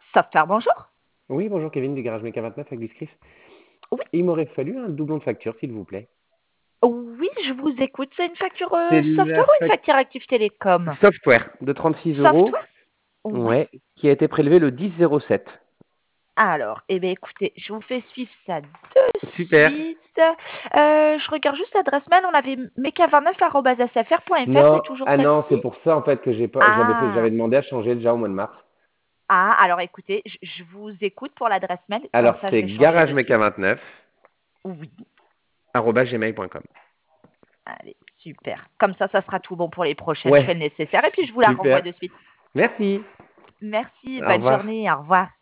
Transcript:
Software, bonjour. Oui, bonjour Kevin du Garage Méca 29 avec Biscriff. Oui, Il m'aurait fallu un doublon de facture, s'il vous plaît. oui, je vous écoute. C'est une facture C'est la software ou une facture Active Télécom? software de 36 euros, Software? Oui. ouais, qui a été prélevé le 10-07. Alors, eh bien, écoutez, je vous fais suivre ça de Super. suite. Je regarde juste l'adresse mail. On avait meka29@sfr.fr. Non, C'est toujours ah non, celle-ci? c'est pour ça en fait que j'ai pas, j'avais Ah, demandé à changer déjà au mois de mars. alors écoutez, je vous écoute pour l'adresse mail. Comme Alors ça, je c'est vais changer de suite. garageméca29 Oui. @gmail.com. Allez, super. Comme ça sera tout bon pour les prochaines. Je Ouais, fais le nécessaire et puis je vous la renvoie super. de suite. Merci. Merci, Au bonne revoir. journée, au revoir.